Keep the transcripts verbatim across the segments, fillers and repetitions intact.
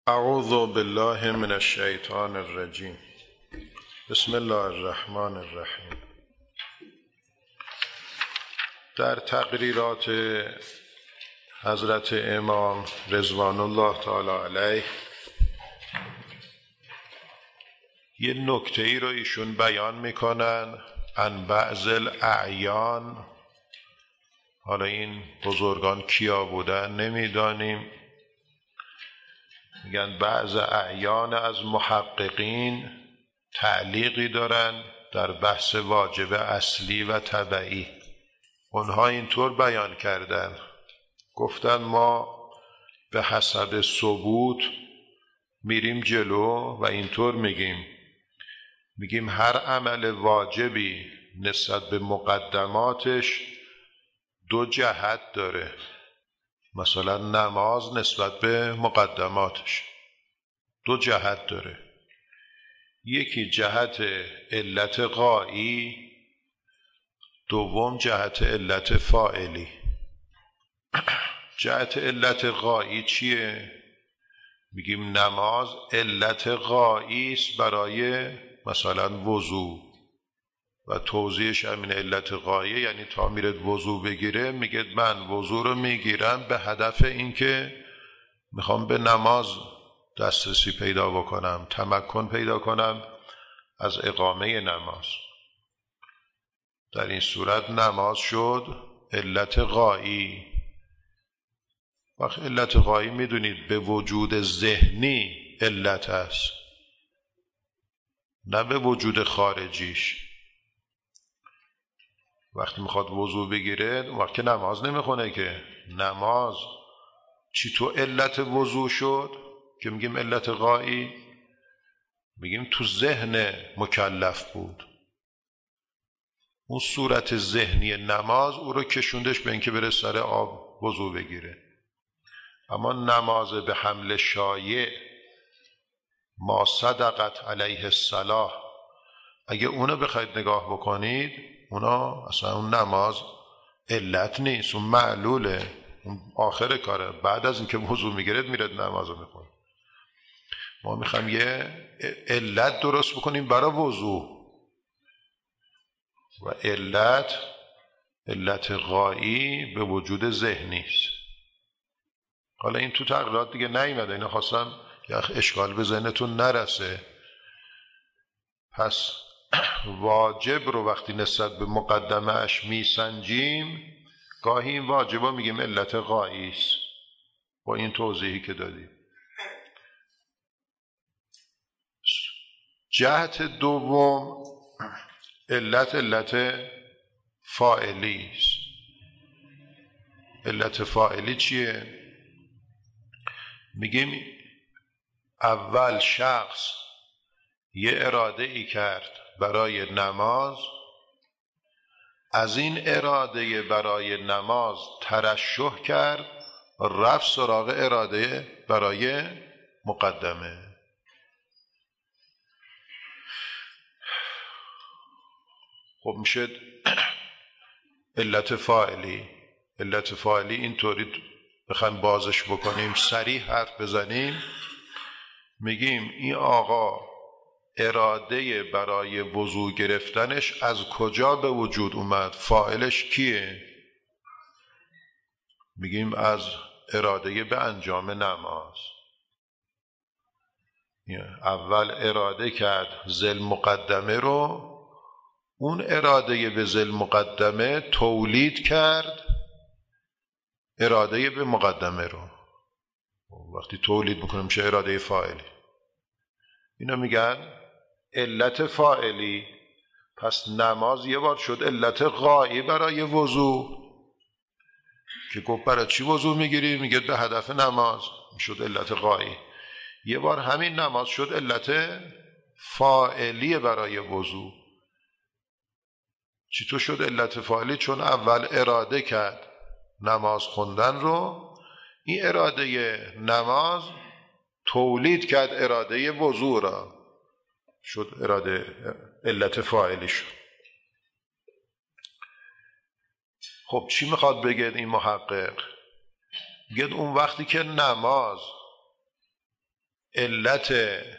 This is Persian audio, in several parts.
اعوذ بالله من الشیطان الرجیم. بسم الله الرحمن الرحیم. در تقریرات حضرت امام رضوان الله تعالی علیه یه نکته ای رو ایشون بیان میکنن عن بعض الاعیان. حالا این بزرگان کیا بودن نمیدانیم. میگن بعض اعیان از محققین تعلیقی دارن در بحث واجب اصلی و تبعی. اونها اینطور بیان کردن، گفتن ما به حسب ثبوت میریم جلو و اینطور میگیم میگیم هر عمل واجبی نسبت به مقدماتش دو جهت داره. مثلا نماز نسبت به مقدماتش دو جهت داره، یکی جهت علت غایی، دوم جهت علت فاعلی. جهت علت غایی چیه؟ میگیم نماز علت غایی است برای مثلا وضو و توضیحش همین علت غایه، یعنی تا میرد وضو بگیره میگه من وضو رو میگیرم به هدف اینکه میخوام به نماز دسترسی پیدا بکنم، تمکن پیدا کنم از اقامه نماز. در این صورت نماز شد علت غایی. وقت علت غایی میدونید به وجود ذهنی علت است، نه به وجود خارجیش. وقتی میخواد وضو بگیره وقتی نماز نمیخونه که. نماز چی تو علت وضو شد که میگیم علت غایی؟ میگیم تو ذهن مکلف بود. اون صورت ذهنی نماز او رو کشوندش به اینکه بره سر آب وضو بگیره. اما نماز به حمل شایع ما صدقت علیه الصلاة، اگه اونو بخواید نگاه بکنید اونا اصلا اون نماز علت نیست، اون معلوله، اون آخر کاره. بعد از اینکه وضو میگیرد میرد نمازو میخونه. ما میخوایم یه علت درست بکنیم برای وضو و علت علت غایی به وجود ذهنی است. حالا این تو تقریرات دیگه نیومده، اینا خواستم یه اشکال به ذهنتون نرسه. پس واجب رو وقتی نسبت به مقدمه اش میسنجیم گاهی این واجبا میگیم علت غایی است با این توضیحی که دادیم. جهت دوم علت علت فاعلی است. علت فاعلی چیه؟ میگیم اول شخص یه اراده ای کرد برای نماز، از این اراده برای نماز ترشح کرد، رفت سراغ اراده برای مقدمه. خب میشه علت فاعلی. علت فاعلی اینطوری بخوایم بازش بکنیم، صریح حرف بزنیم، میگیم این آقا اراده برای وضو گرفتنش از کجا به وجود اومد؟ فاعلش کیه؟ میگیم از اراده به انجام نماز. اول اراده کرد ذل مقدمه رو، اون اراده به ذل مقدمه تولید کرد اراده به مقدمه رو. وقتی تولید میکنه میشه اراده فاعلی. اینا میگن علت فاعلی. پس نماز یه بار شد علت غایی برای وضو که گفت برای چی وضو میگیری؟ میگه به هدف نماز، شد علت غایی. یه بار همین نماز شد علت فاعلی برای وضو. چی تو شد علت فاعلی؟ چون اول اراده کرد نماز خوندن رو، این اراده نماز تولید کرد اراده وضو را، شد اراده علت فاعلی شد. خب چی میخواد بگه این محقق؟ میگه اون وقتی که نماز علت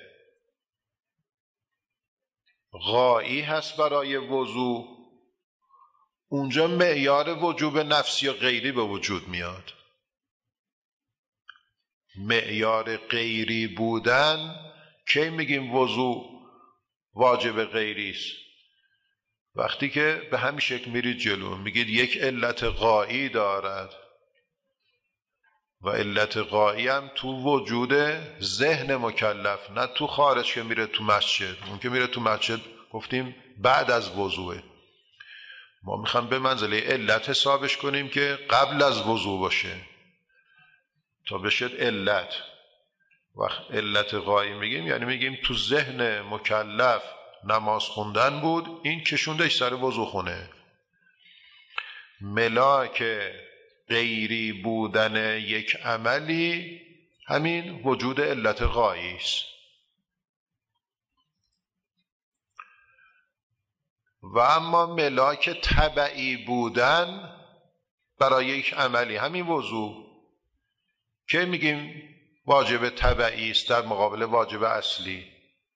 غایی هست برای وضو، اونجا معیار وجوب نفسی و غیری به وجود میاد. معیار غیری بودن کی میگیم وضو واجب غیری است؟ وقتی که به همین شکل میرید جلو میگید یک علت غایی دارد و علت غایی هم تو وجود ذهن مکلف، نه تو خارج که میره تو مسجد. اون که میره تو مسجد گفتیم بعد از وضوءه. ما میخوام به منزله علت حسابش کنیم که قبل از وضوء باشه تا بشه علت. وقت علت غایی میگیم یعنی میگیم تو ذهن مکلف نماز خوندن بود، این کشوندش سر وضو خونه. ملاک غیری بودن یک عملی همین وجود علت غایی است. و اما ملاک تبعی بودن برای یک عملی همین وضو که میگیم واجب تبعی است در مقابل واجب اصلی.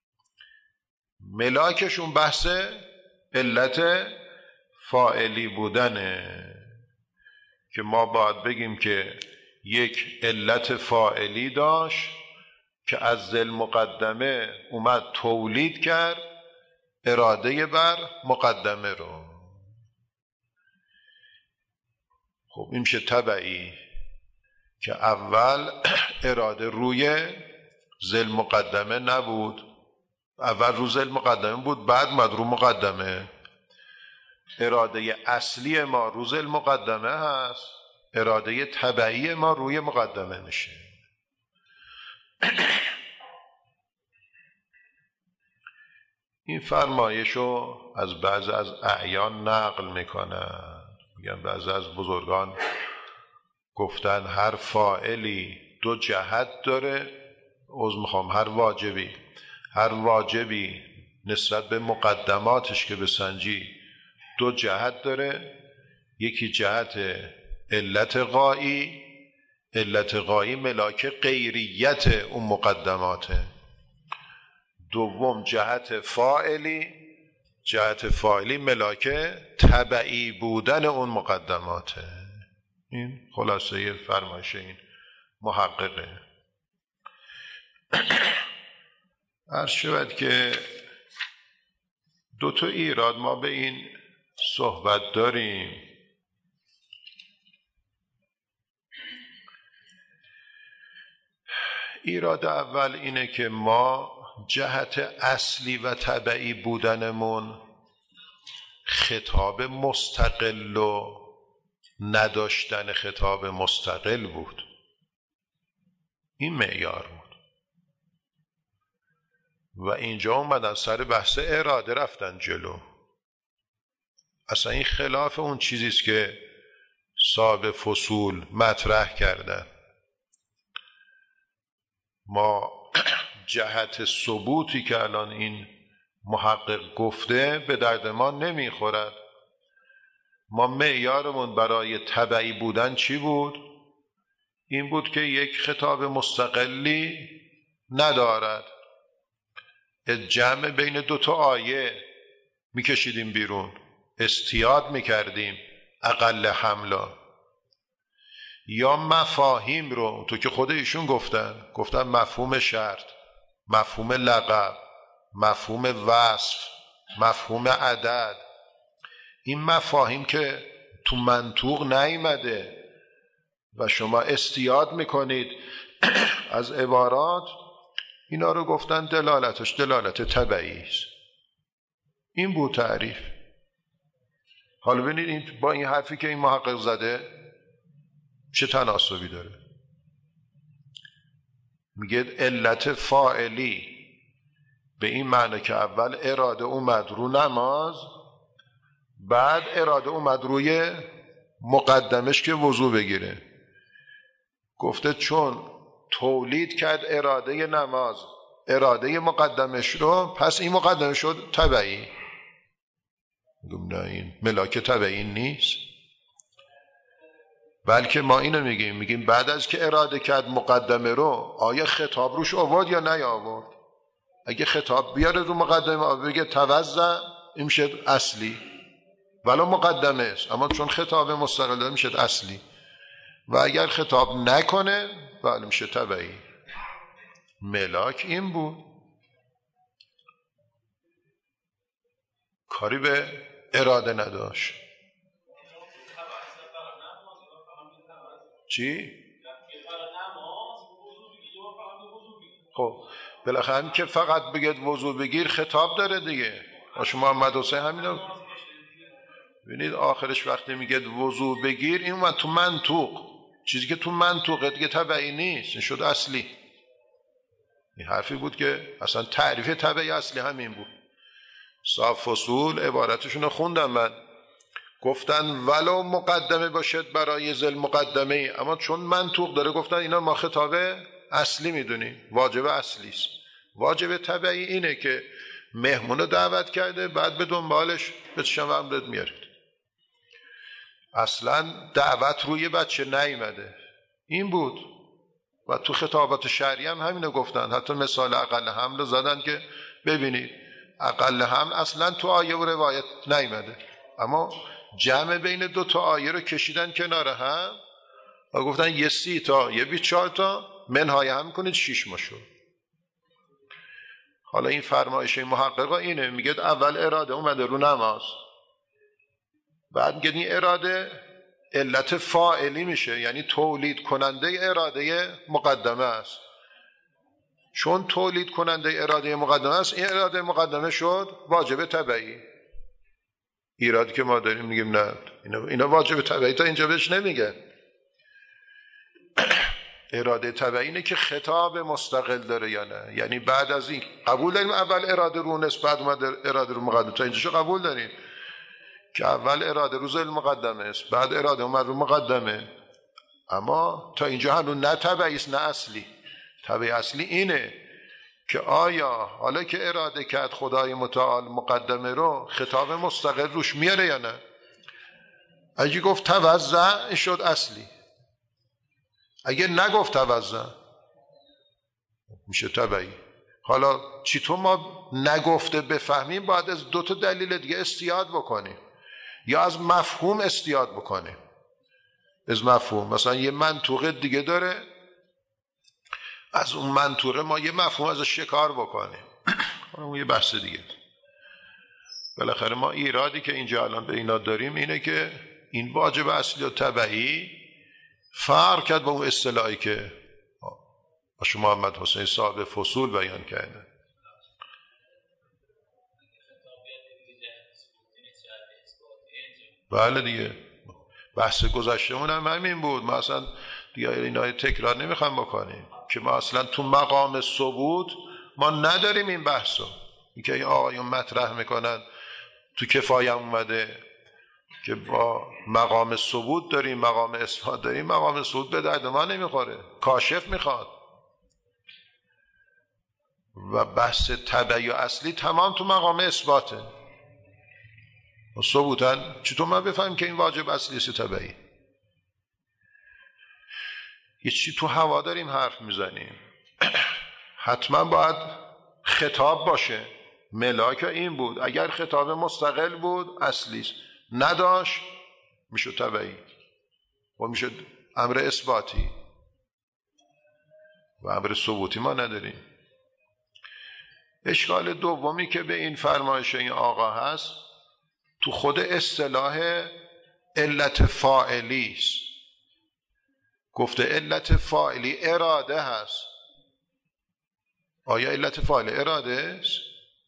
ملاکشون بحث علت فاعلی بودنه که ما باید بگیم که یک علت فاعلی داشت که از ذل مقدمه اومد تولید کرد اراده بر مقدمه رو. خب این میشه تبعی که اول اراده روی ذل مقدمه نبود، اول رو ذل مقدمه بود بعد مد رو مقدمه. اراده اصلی ما رو ذل مقدمه هست، اراده تبعی ما روی مقدمه میشه. این فرمایشو از بعض از اعیان نقل میکنن، میگن بعض از بزرگان گفتن هر فاعلی دو جهت داره. عذر میخوام، هر واجبی هر واجبی نسبت به مقدماتش که بسنجی دو جهت داره. یکی جهت علت غایی، علت غایی ملاک غیریت اون مقدماته. دوم جهت فاعلی، جهت فاعلی ملاک تبعی بودن اون مقدماته. این خلاصه فرمایش این محققه. عرض شود که دو تا ایراد ما به این صحبت داریم. ایراد اول اینه که ما جهت اصلی و تبعی بودنمون خطاب مستقل و نداشتن خطاب مستقل بود. این معیار بود و اینجا اومدن سر بحث اراده رفتن جلو. اصلا این خلاف اون چیزیست که صاحب فصول مطرح کردن. ما جهت ثبوتی که الان این محقق گفته به درد ما نمیخورد. ما معیارمون برای تبعی بودن چی بود؟ این بود که یک خطاب مستقلی ندارد. جمع بین دوتا آیه میکشیدیم بیرون، استیاد میکردیم اقل حملا، یا مفاهیم رو تو که خود ایشون گفتن گفتن مفهوم شرط، مفهوم لقب، مفهوم وصف، مفهوم عدد. این مفاهیم که تو منطوق نیامده و شما استیاد میکنید از عبارات، اینا رو گفتن دلالتش دلالت تبعی است. این بود تعریف. حالا ببینید این با این حرفی که این محقق زده چه تناسبی داره. میگه علت فاعلی به این معنی که اول اراده اومد رو نماز، بعد اراده اومد روی مقدمش که وضو بگیره. گفته چون تولید کرد اراده نماز اراده مقدمش رو، پس این مقدمه شد تبعی. میگم نه، این ملاک تبعی نیست. بلکه ما اینو میگیم میگیم بعد از که اراده کرد مقدمه رو، آیا خطاب روش آورد یا نیاورد؟ اگه خطاب بیاره رو مقدمه بگه توزع، این میشه اصلی، ولو مقدمه است، اما چون خطاب مستقل داره میشه اصلی. و اگر خطاب نکنه بله میشه تبعی. ملاک این بود، کاری به اراده نداشت. چی؟ خب بالاخره هم که فقط بگید وضو بگیر خطاب داره دیگه. شما محمد حسین همینو ببینید آخرش وقتی میگید وضو بگیر، این اومد تو منطوق، چیزی که تو منطوقه دیگه تبعی نیست، این شد اصلی. این حرفی بود که اصلا تعریف تبعی اصلی همین بود. صاحب فصول عبارتشون رو خوندم من، گفتن ولو مقدمه باشد برای ذل مقدمه، اما چون منطوق داره گفتن اینا ما خطاب اصلی میدونیم، واجب اصلی است. واجب تبعی اینه که مهمون رو دعوت کرده، بعد به دنبالش به چشم امرت میارید. اصلا دعوت روی بچه نیامده، این بود. و تو خطابات شرعی هم همینو گفتن، حتی مثال اقل حمل زدن که ببینید اقل حمل اصلا تو آیه و روایت نیامده، اما جمع بین دو تا آیه رو کشیدن کنار هم و گفتن یه سی تا یه بیست چهار تا منهای هم کنید شیش ماشو. حالا این فرمایش محققا اینه، میگه اول اراده اومده رو نماز، بعد میگه این اراده علت فاعلی میشه، یعنی تولید کننده اراده مقدمه است. چون تولید کننده اراده مقدمه است، این اراده مقدمه شد واجب تبعی. ایرادی که ما داریم میگیم نه اینا, اینا واجب تبعی تا اینجا بهش نمیگه. اراده تبعی اینه که خطاب مستقل داره یا نه، یعنی بعد از این قبول داریم اول اراده رو نسبت بعد اومد اراده رو مقدمه، تا اینجاشو قبول داریم که اول اراده رو ذل مقدمه است، بعد اراده اومد رو مقدمه، اما تا اینجا هنوز نه تبعی است نه اصلی. تبعی اصلی اینه که آیا حالا که اراده کرد خدای متعال مقدمه رو، خطاب مستقل روش میاره یا نه. اگه گفت توزع شد اصلی، اگه نگفت توزع میشه تبعی. حالا چطور ما نگفته بفهمیم؟ باید از دو تا دلیل دیگه استیاد بکنیم، یا از مفهوم استیاد بکنیم. از مفهوم مثلا یه منطوق دیگه داره، از اون منطوره ما یه مفهوم ازش شکار بکنیم. اون یه بحث دیگه. بالاخره ما ایرادی که اینجا الان به اینا داریم اینه که این واجب اصلی و تبعی فرق کرد با اون اصطلاحی که شما محمد حسین صاحب فصول بیان کرده. بله دیگه، بحث گذشتمون هم همین بود. ما اصلا دیگه اینا تکرار نمیخوام بکنیم که ما اصلا تو مقام ثبوت ما نداریم این بحثو. این که این آقایون مطرح میکنن تو کفایه اومده که با مقام ثبوت داریم مقام اثبات داریم، مقام ثبوت به درد ما نمیخوره، کاشف میخواد. و بحث تبعی و اصلی تمام تو مقام اثباته. ثبوتن چطور من بفهم که این واجب اصلی است تبعی؟ یه چی تو هوا داریم حرف میزنیم، حتما باید خطاب باشه. ملاک این بود، اگر خطاب مستقل بود اصلی است، نداشت میشه تبعی و میشه امر اثباتی و امر ثبوتی ما نداریم. اشکال دومی که به این فرمایش این آقا هست تو خود اصطلاح علت فاعلی است. گفته علت فاعلی اراده هست. آیا علت فاعلی اراده است؟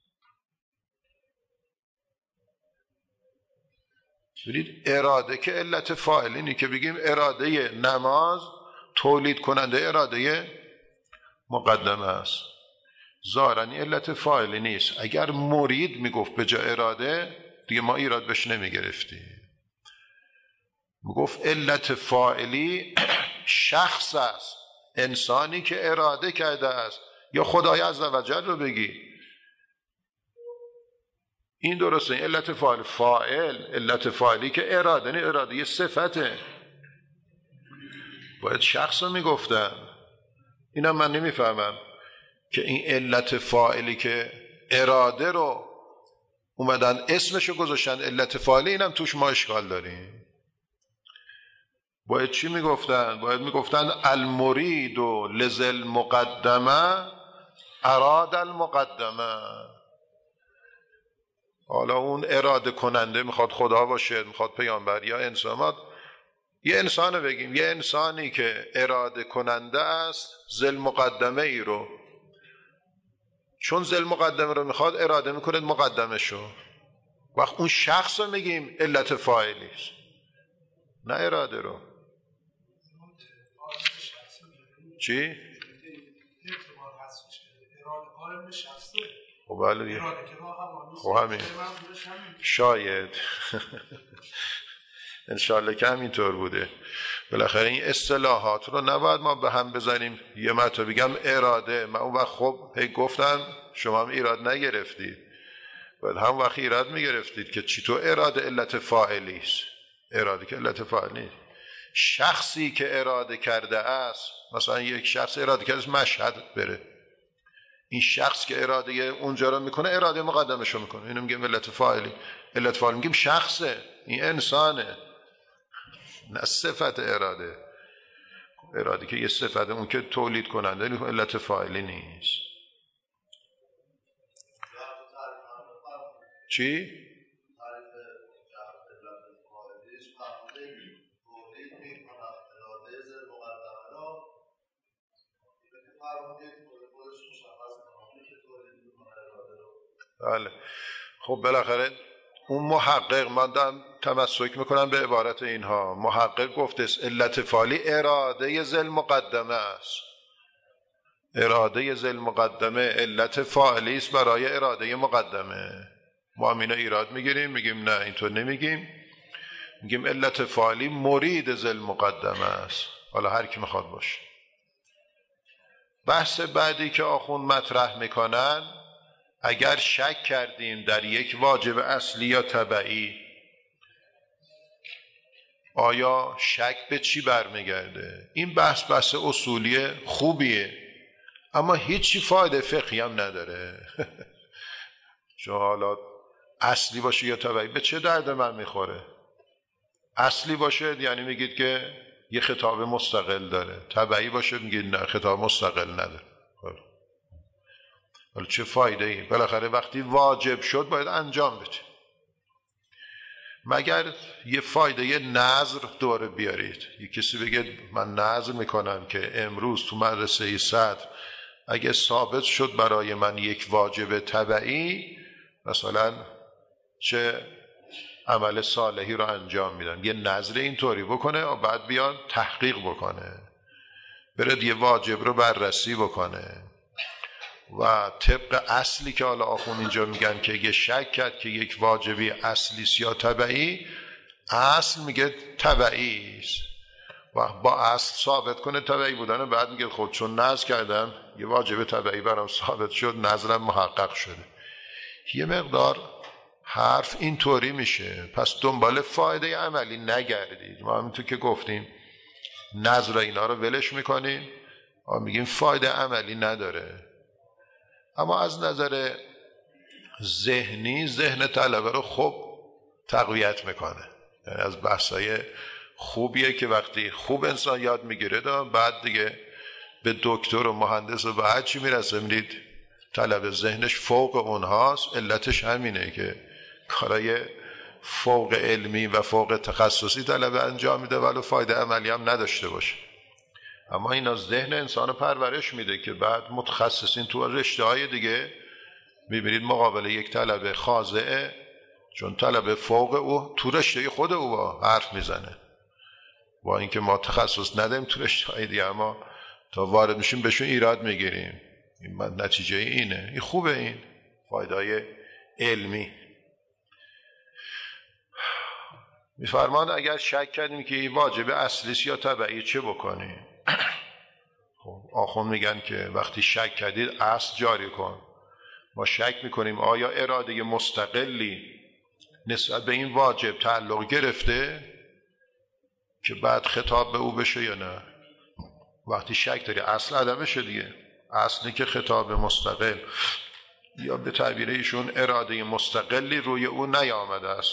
ببینید اراده که علت فاعلی نی که بگیم اراده نماز تولید کننده اراده مقدمه است. ظاهراً علت فاعلی نیست. اگر مرید میگفت به جای اراده دیگه ما ایراد بهش نمیگرفتیم. میگفت علت فاعلی شخص است، انسانی که اراده کرده است، یا خدای عزوجل رو بگی این درسته. این علت فاعل فاعل علت فاعلی که اراده نه، اراده یه صفته. باید شخص رو میگفتن. اینم من نمیفهمم که این علت فاعلی که اراده رو اومدن اسمشو گذاشتن علت فاعلی، اینم توش ما اشکال داریم. باید چی میگفتن؟ باید میگفتن المرید و لزل مقدمه اراد المقدمه. حالا اون اراده کننده میخواد خدا باشه، میخواد پیامبر یا انسان. یه انسان بگیم، یه انسانی که اراده کننده است زل مقدمه ای رو، چون زل مقدمه رو میخواد اراده میکنه مقدمه شو، وقت اون شخص رو میگیم علت فاعلی است، نه اراده رو. چی؟ خب بله، خب همین شاید انشالله که همینطور بوده. بالاخره این اصطلاحات رو نباید ما به هم بزنیم. یه مرتبه بگم اراده، من اون وقت خب هی گفتم شما هم ایراد نگرفتید، باید هم وقت ایراد میگرفتید که چی تو اراده علت فاعلی است. اراده که علت فاعلی نیست. شخصی که اراده کرده است، مثلا یک شخص اراده کرده است مشهد بره، این شخص که اراده اونجا رو میکنه اراده مقدمش رو میکنه، اینو میگیم علت فاعلی. علت فاعلی میگیم شخصه، این انسانه، نه صفت اراده. اراده که یه صفت، اون که تولید کننده، علت فاعلی نیست. چی؟ بله. خب بالاخره اون محقق، من دارم تمسک میکنم به عبارت اینها، محقق گفته است علت فاعلی اراده ذل مقدمه است. اراده ذل مقدمه علت فاعلی است برای اراده مقدمه. ما هم اینا ایراد میگیریم، میگیم نه اینطور نمیگیم، میگیم علت فاعلی مرید ذل مقدمه است. حالا هر کی میخواد باشه. بحث بعدی که آخوند مطرح میکنن، اگر شک کردیم در یک واجب اصلی یا تبعی، آیا شک به چی برمیگرده؟ این بحث بحث اصولی خوبیه، اما هیچی فایده فقهی هم نداره. چون حالا اصلی باشه یا تبعی به چه درد من میخوره؟ اصلی باشه یعنی میگید که یه خطاب مستقل داره، تبعی باشه میگید نه خطاب مستقل نداره. حالا چه فایده ای؟ بالاخره وقتی واجب شد باید انجام بده. مگر یه فایده یه نظر دوره بیارید، یه کسی بگه من نظر میکنم که امروز تو مدرسه صدر اگه ثابت شد برای من یک واجب تبعی، مثلا چه عمل صالحی رو انجام میدم. یه نظر اینطوری بکنه و بعد بیان تحقیق بکنه، برد یه واجب رو بررسی بکنه و طبق اصلی که حالا آخون اینجا میگن که اگه شک کرد که یک واجبی اصلیست یا تبعی، اصل میگه تبعی است و با اصل ثابت کنه تبعی بودن، بعد میگه خود چون نظر کردم یه واجب تبعی برام ثابت شد، نظرم محقق شده. یه مقدار حرف اینطوری میشه، پس دنبال فایده عملی نگردید. ما همینطور که گفتیم نظر اینا رو ولش میکنیم و میگیم فایده عملی نداره. اما از نظر ذهنی ذهن طلبه رو خوب تقویت میکنه. یعنی از بحثای خوبیه که وقتی خوب انسان یاد میگیره دا بعد دیگه به دکتر و مهندس و به هر چی میرسه میدید طلبه ذهنش فوق اونهاست. علتش همینه که کارای فوق علمی و فوق تخصصی طلبه انجام میده ولو فایده عملی هم نداشته باشه. اما این از ذهن انسان پرورش میده که بعد متخصصین تو رشته های دیگه میبینید مقابل یک طلبه خاضعه، چون طلبه فوق او تو رشته خود او با حرف میزنه، با اینکه ما تخصص ندیم تو رشته های دیگه، اما تا وارد میشیم بهشون ایراد میگیریم. این نتیجه اینه. این خوبه، این فایده علمی. میفرمان اگر شک کردیم که این واجب اصلیست یا تبعی چه بکنیم؟ خب آخوند میگن که وقتی شک کردید اصل جاری کن. ما شک میکنیم آیا اراده مستقلی نسبت به این واجب تعلق گرفته که بعد خطاب به او بشه یا نه. وقتی شک داری اصل عدمشه دیگه. اصلی که خطاب مستقل یا به تعبیر ایشون اراده مستقلی روی او نیامده است.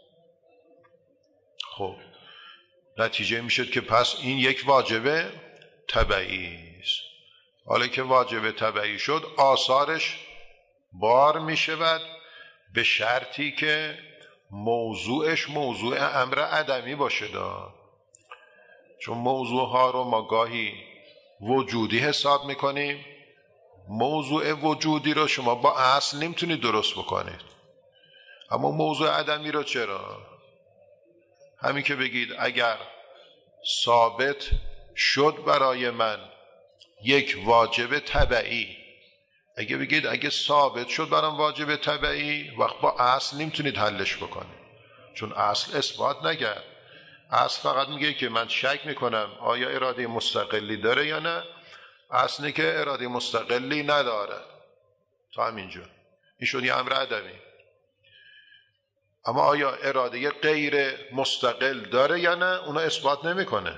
خب نتیجه میشد که پس این یک واجب تبعی است. حالا که واجب تبعی شد آثارش بار میشود، به شرطی که موضوعش موضوع امر عدمی باشه دا. چون موضوع ها رو ما گاهی وجودی حساب میکنیم، موضوع وجودی رو شما با اصل نمیتونید درست بکنید، اما موضوع عدمی رو چرا؟ همین که بگید اگر ثابت شد برای من یک واجب تبعی، اگه بگید اگه ثابت شد برام واجب تبعی، وقت با اصل نمیتونید حلش بکنید، چون اصل اثبات نگرد. اصل فقط میگه که من شک میکنم آیا اراده مستقلی داره یا نه، اصلی که اراده مستقلی نداره. تا همینجا این شد یه امر عدمی. اما آیا اراده غیر مستقل داره یا نه، اونو اثبات نمیکنه.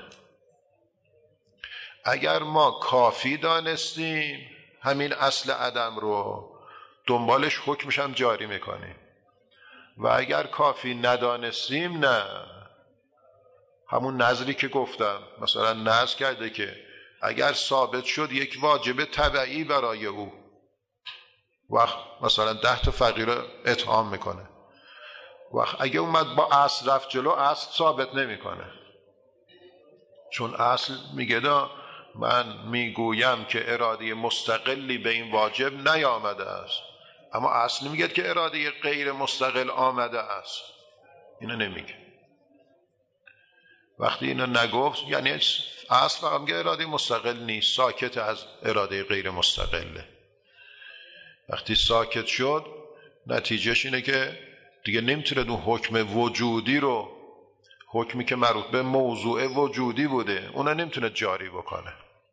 اگر ما کافی دانستیم همین اصل عدم رو، دنبالش حکمش هم جاری میکنیم، و اگر کافی ندانستیم نه. همون نظری که گفتم، مثلا نظر کرده که اگر ثابت شد یک واجب تبعی برای او، وقت مثلا ده تا فقیر رو اطعام میکنه، وقت اگه اومد با اصل رفت جلو، اصل ثابت نمیکنه، چون اصل میگه دا من میگویم که اراده مستقلی به این واجب نیامده است، اما اصل میگه که اراده غیر مستقل آمده است. اینو نمیگه. وقتی اینو نگفت یعنی اصل فقط میگه اراده مستقل نیست، ساکت از اراده غیر مستقله. وقتی ساکت شد نتیجهش اینه که دیگه نمیتونه اون حکم وجودی رو، حکمی که مربوط به موضوع وجودی بوده، اونو نمیتونه جاری بکنه.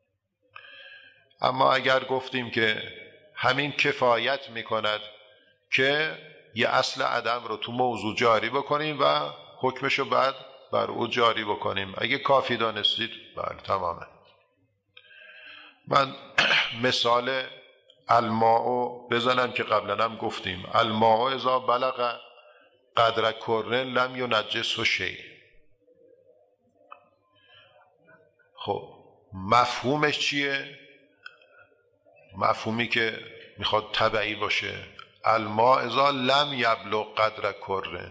اما اگر گفتیم که همین کفایت میکند که یه اصل عدم رو تو موضوع جاری بکنیم و حکمشو بعد بر او جاری بکنیم، اگه کافی دانستید بله تمامه. من مثال الماء بزنم که قبلا هم گفتیم، الماء اذا بلغ قدر کرن لم ینجسه شیء. خب مفهومش چیه؟ مفهومی که میخواد تبعی باشه، الماء اذا لم یبلغ قدر کرن.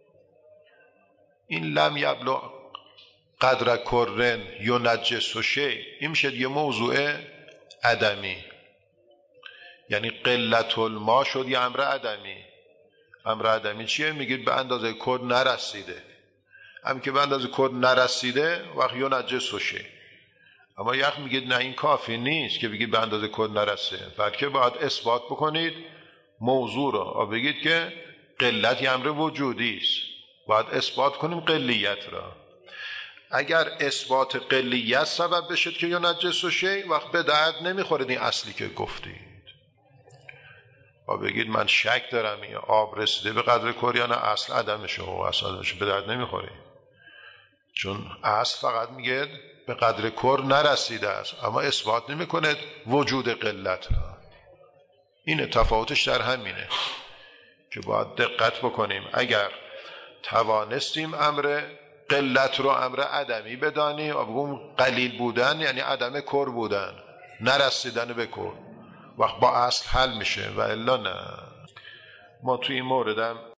این لم یبلغ قدر کرن ینجسه شیء، این میشه یه موضوع عدمی، یعنی قلت الماء شد یه امر عدمی. امر عدمی چیه؟ میگید به اندازه کد نرسیده. همین که به اندازه کد نرسیده وقت ینجسه شیء. اما یخ میگید نه این کافی نیست که بگید به اندازه کد نرسه، بلکه باید اثبات بکنید موضوع را، بگید که قلت یه امر وجودی است، باید اثبات کنیم قلیت را. اگر اثبات قلیت سبب بشد که ینجسه شیء، وقت به درد نمیخورد این اصلی که گفتید. و بگید من شک دارم این آب رسیده به قدر کر یا نه، اصل عدمشه و اصل عدمشه به درد نمیخوره، چون اصل فقط میگه به قدر کر نرسیده است، اما اثبات نمیکنه وجود قلت را. این تفاوتش در همینه که باید دقت بکنیم. اگر توانستیم امر قلت رو امر عدمی بدانیم و بگیم قلیل بودن یعنی عدم کر بودن، نرسیدن به کر، وقت با اصل حل میشه، و الا نه. ما توی این موردم